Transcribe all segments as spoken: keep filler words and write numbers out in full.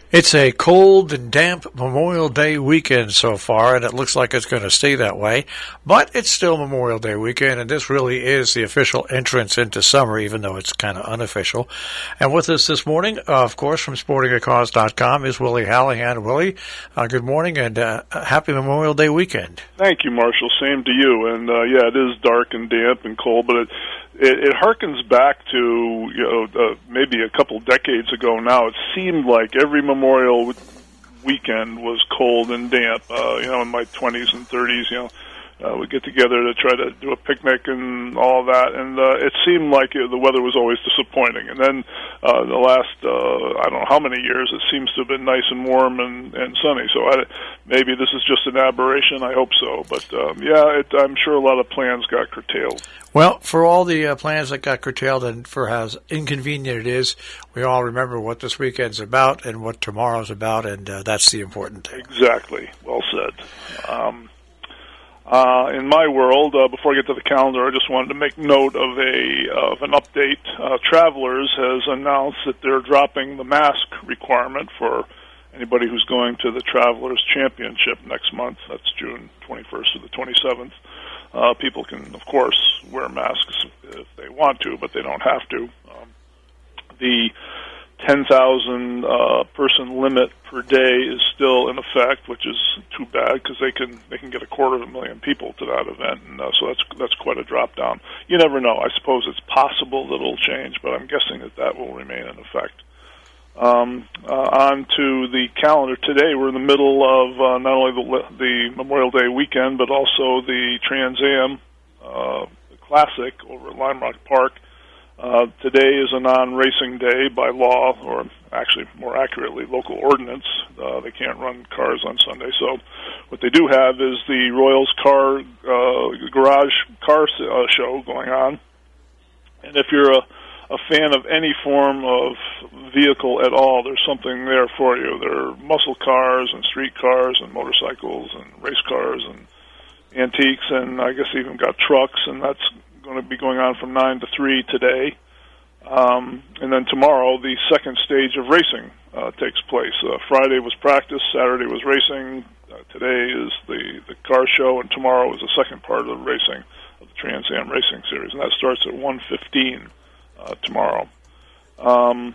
It's a cold and damp Memorial Day weekend so far, and it looks like it's going to stay that way. But it's still Memorial Day weekend, and this really is the official entrance into summer, even though it's kind of unofficial. And with us this morning, uh, of course, from sporting a cause dot com is Willie Hallahan. Willie, uh, good morning, and uh, happy Memorial Day weekend. Thank you, Marshall. Same to you. And, uh, yeah, it is dark and damp and cold, but it It, it harkens back to, you know, uh, maybe a couple decades ago now. It seemed like every Memorial weekend was cold and damp. Uh, you know, in my twenties and thirties, you know, uh, we'd get together to try to do a picnic and all that. And uh, it seemed like it, the weather was always disappointing. And then uh, the last, uh, I don't know how many years, it seems to have been nice and warm and, and sunny. So I, maybe this is just an aberration. I hope so. But, um, yeah, it, I'm sure a lot of plans got curtailed. Well, for all the uh, plans that got curtailed and for how inconvenient it is, we all remember what this weekend's about and what tomorrow's about, and uh, that's the important thing. Exactly. Well said. Um, uh, in my world, uh, before I get to the calendar, I just wanted to make note of a of an update. Uh, Travelers has announced that they're dropping the mask requirement for anybody who's going to the Travelers Championship next month. That's June twenty-first to the twenty-seventh. Uh, people can, of course, wear masks if they want to, but they don't have to. Um, the ten thousand uh, person limit per day is still in effect, which is too bad because they can they can get a quarter of a million people to that event, and uh, so that's that's quite a drop down. You never know. I suppose it's possible that it'll change, but I'm guessing that that will remain in effect. Um, uh, on to the calendar today. We're in the middle of uh, not only the, the Memorial Day weekend, but also the Trans Am uh, Classic over at Lime Rock Park. Uh, today is a non-racing day by law, or actually more accurately, local ordinance. Uh, they can't run cars on Sunday. So what they do have is the Royals car uh, garage car uh, show going on. And if you're a a fan of any form of vehicle at all, there's something there for you. There are muscle cars and street cars and motorcycles and race cars and antiques, and I guess even got trucks, and that's going to be going on from nine to three today. Um, and then tomorrow, the second stage of racing uh, takes place. Uh, Friday was practice, Saturday was racing, uh, today is the, the car show, and tomorrow is the second part of the racing, of the Trans Am Racing Series, and that starts at one fifteen. Uh, tomorrow. Um,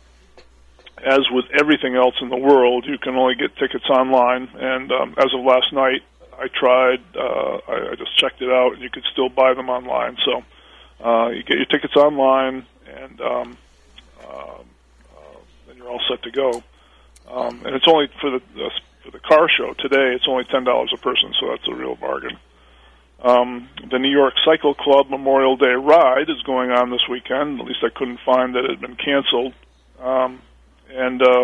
as with everything else in the world, you can only get tickets online, and um, as of last night, I tried, uh, I, I just checked it out, and you could still buy them online. So uh, you get your tickets online, and um, uh, uh, then you're all set to go. Um, and it's only for the uh, for the car show today, it's only ten dollars a person, so that's a real bargain. Um, the New York Cycle Club Memorial Day Ride is going on this weekend. At least I couldn't find that it had been canceled. Um, and uh,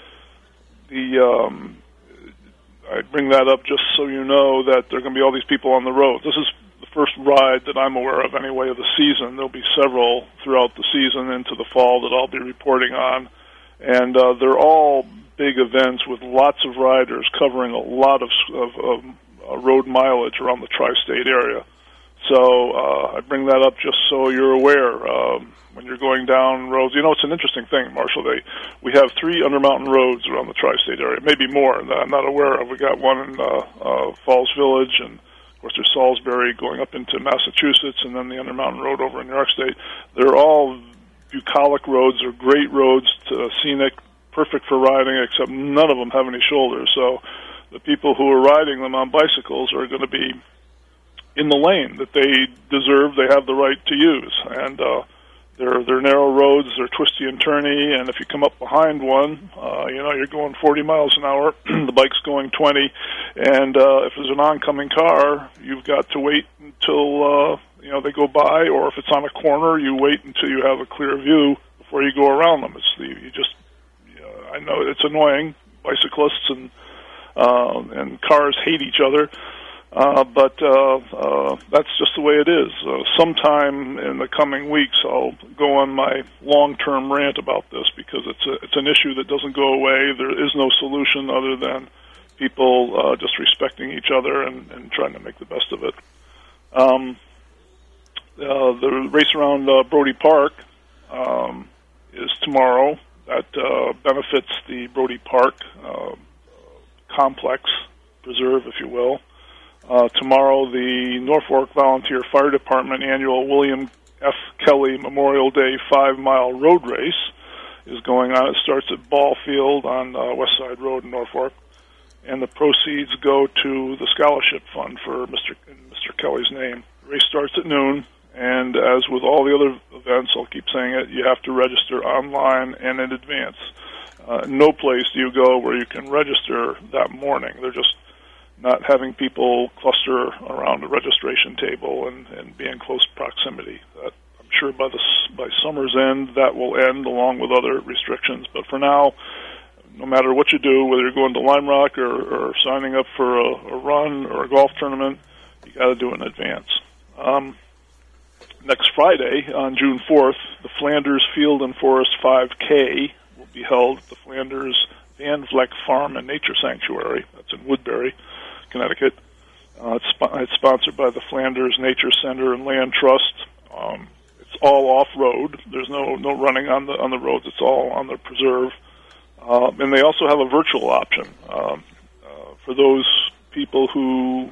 the um, I bring that up just so you know that there are going to be all these people on the road. This is the first ride that I'm aware of anyway of the season. There'll be several throughout the season into the fall that I'll be reporting on. And uh, they're all big events with lots of riders covering a lot of, of, of Uh, road mileage around the tri-state area. So uh, I bring that up just so you're aware. Um, when you're going down roads, you know, it's an interesting thing, Marshall. They, we have three Undermountain roads around the tri-state area, maybe more that I'm not aware of. We got one in uh, uh, Falls Village, and of course there's Salisbury going up into Massachusetts, and then the Undermountain Road over in New York State. They're all bucolic roads. They're great roads, to, scenic, perfect for riding, except none of them have any shoulders. So the people who are riding them on bicycles are going to be in the lane that they deserve, they have the right to use. And uh, they're, they're narrow roads, they're twisty and turny, and if you come up behind one, uh, you know, you're going forty miles an hour, the bike's going twenty, and uh, if there's an oncoming car, you've got to wait until, uh, you know, they go by, or if it's on a corner, you wait until you have a clear view before you go around them. It's the, you just, you know, I know it's annoying, bicyclists and Uh, and cars hate each other, uh, but uh, uh, that's just the way it is. Uh, sometime in the coming weeks, I'll go on my long-term rant about this because it's a, it's an issue that doesn't go away. There is no solution other than people uh, just respecting each other and, and trying to make the best of it. Um, uh, the race around uh, Brody Park um, is tomorrow. that uh, benefits the Brody Park uh, complex, preserve, if you will. Uh, tomorrow, the Norfolk Volunteer Fire Department annual William F. Kelly Memorial Day five-mile road race is going on. It starts at Ball Field on uh, West Side Road in Norfolk, and the proceeds go to the scholarship fund for Mister in Mister Kelly's name. The race starts at noon, and as with all the other events, I'll keep saying it, you have to register online and in advance. Uh, no place do you go where you can register that morning. They're just not having people cluster around the registration table and, and be in close proximity. That, I'm sure by the by summer's end that will end along with other restrictions. But for now, no matter what you do, whether you're going to Lime Rock or, or signing up for a, a run or a golf tournament, you got to do it in advance. Um, next Friday, on June fourth, the Flanders Field and Forest five K will be held at the Flanders Van Vleck Farm and Nature Sanctuary. That's in Woodbury, Connecticut. Uh, it's, sp- it's sponsored by the Flanders Nature Center and Land Trust. Um, it's all off-road. There's no no running on the on the roads. It's all on the preserve. Uh, and they also have a virtual option um, uh, for those people who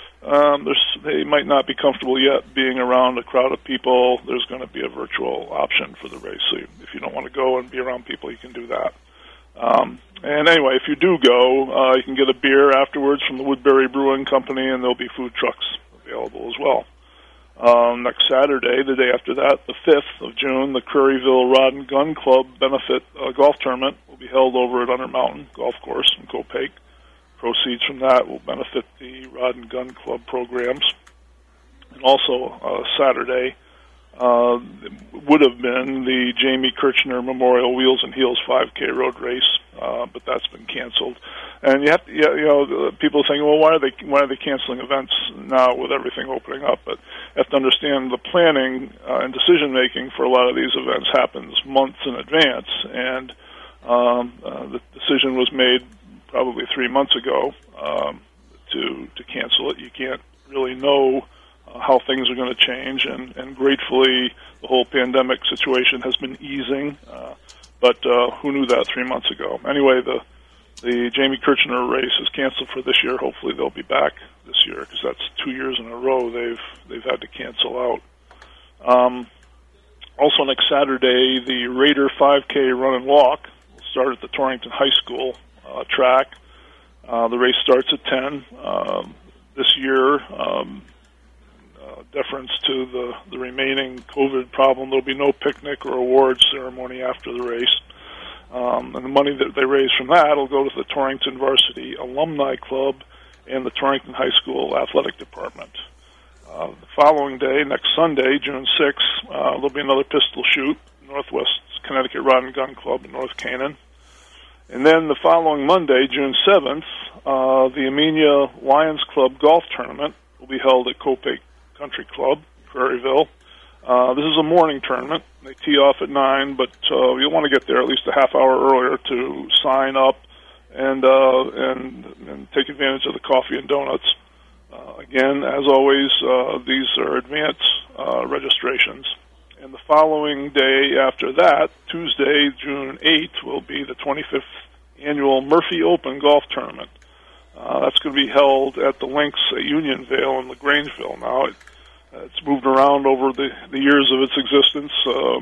um, they might not be comfortable yet being around a crowd of people. There's going to be a virtual option for the race. So if you don't want to go and be around people, you can do that. Um, and anyway, if you do go, uh, you can get a beer afterwards from the Woodbury Brewing Company, and there'll be food trucks available as well. Um, next Saturday, the day after that, the fifth of June, the Curryville Rod and Gun Club benefit uh, golf tournament will be held over at Under Mountain Golf Course in Copac. Proceeds from that will benefit the Rod and Gun Club programs. And also, uh, Saturday, Uh, would have been the Jamie Kirchner Memorial Wheels and Heels five K road race, uh, but that's been canceled. And you have to, you know, people think, well, why are they why are they canceling events now with everything opening up? But you have to understand the planning uh, and decision making for a lot of these events happens months in advance, and um, uh, the decision was made probably three months ago um, to to cancel it. You can't really know how things are going to change, and, and gratefully the whole pandemic situation has been easing, uh, but uh, who knew that three months ago? Anyway, the the Jamie Kirchner race is canceled for this year. Hopefully they'll be back this year, because that's two years in a row they've they've had to cancel out. Um, also next Saturday, the Raider five K run and walk will start at the Torrington High School uh, track. Uh, the race starts at ten. Um, this year, um, Uh, deference to the, the remaining COVID problem, there'll be no picnic or awards ceremony after the race. Um, and the money that they raise from that will go to the Torrington Varsity Alumni Club and the Torrington High School Athletic Department. Uh, the following day, next Sunday, June sixth, uh, there'll be another pistol shoot, Northwest Connecticut Rod and Gun Club in North Canaan. And then the following Monday, June seventh, uh, the Amenia Lions Club Golf Tournament will be held at Copac Country Club, Prairieville. Uh, this is a morning tournament. They tee off at nine, but uh, you'll want to get there at least a half hour earlier to sign up and uh, and, and take advantage of the coffee and donuts. Uh, again, as always, uh, these are advance uh, registrations. And the following day after that, Tuesday, June eighth, will be the twenty-fifth annual Murphy Open Golf Tournament. Uh, that's going to be held at the Links at Unionvale in LaGrangeville. Now, it, uh, it's moved around over the, the years of its existence. Um,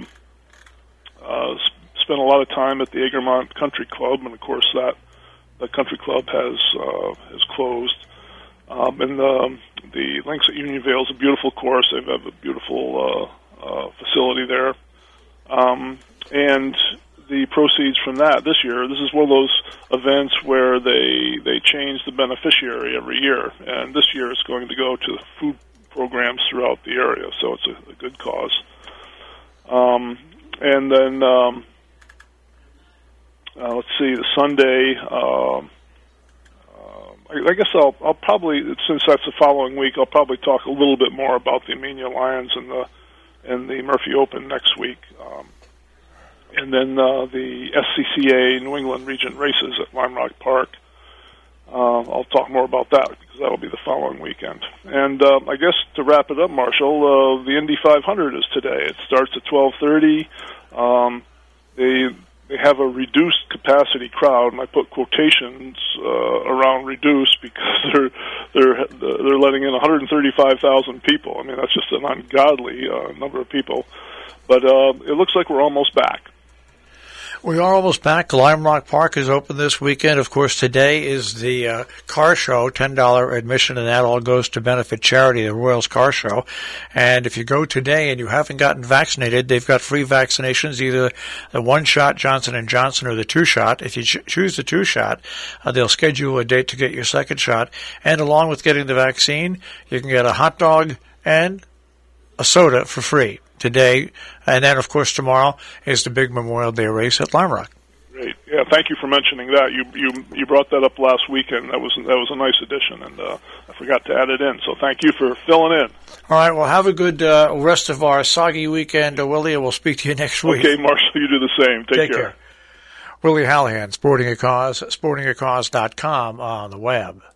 uh, spent a lot of time at the Egremont Country Club, and of course that the country club has uh, has closed. Um, and um, the Links at Unionvale is a beautiful course. They have a beautiful uh, uh, facility there. Um, and the proceeds from that this year, this is one of those events where they they change the beneficiary every year, and this year it's going to go to food programs throughout the area, so it's a, a good cause. Um, and then um, uh, let's see, the Sunday. Uh, uh, I, I guess I'll I'll probably, since that's the following week, I'll probably talk a little bit more about the Amenia Lions and the and the Murphy Open next week. Um, And then uh, the S C C A New England Region races at Lime Rock Park. Uh, I'll talk more about that because that will be the following weekend. And uh, I guess to wrap it up, Marshall, uh, the Indy five hundred is today. It starts at twelve thirty. Um, they they have a reduced capacity crowd, and I put quotations uh, around reduced because they're they're they're letting in one hundred thirty-five thousand people. I mean, that's just an ungodly uh, number of people. But uh, it looks like we're almost back. We are almost back. Lime Rock Park is open this weekend. Of course, today is the uh, car show, ten dollars admission, and that all goes to benefit charity, the Royals Car Show. And if you go today and you haven't gotten vaccinated, they've got free vaccinations, either the one-shot Johnson and Johnson or the two-shot. If you ch- choose the two-shot, uh, they'll schedule a date to get your second shot. And along with getting the vaccine, you can get a hot dog and a soda for free today, and then, of course, tomorrow is the big Memorial Day race at Lime Rock. Great. Yeah, thank you for mentioning that. You you you brought that up last weekend. That was that was a nice addition, and uh, I forgot to add it in. So thank you for filling in. All right. Well, have a good uh, rest of our soggy weekend, uh, Willie, and we'll speak to you next week. Okay, Marshall, you do the same. Take, Take care. care. Willie Hallahan, Sporting a Cause, sporting a cause dot com on the web.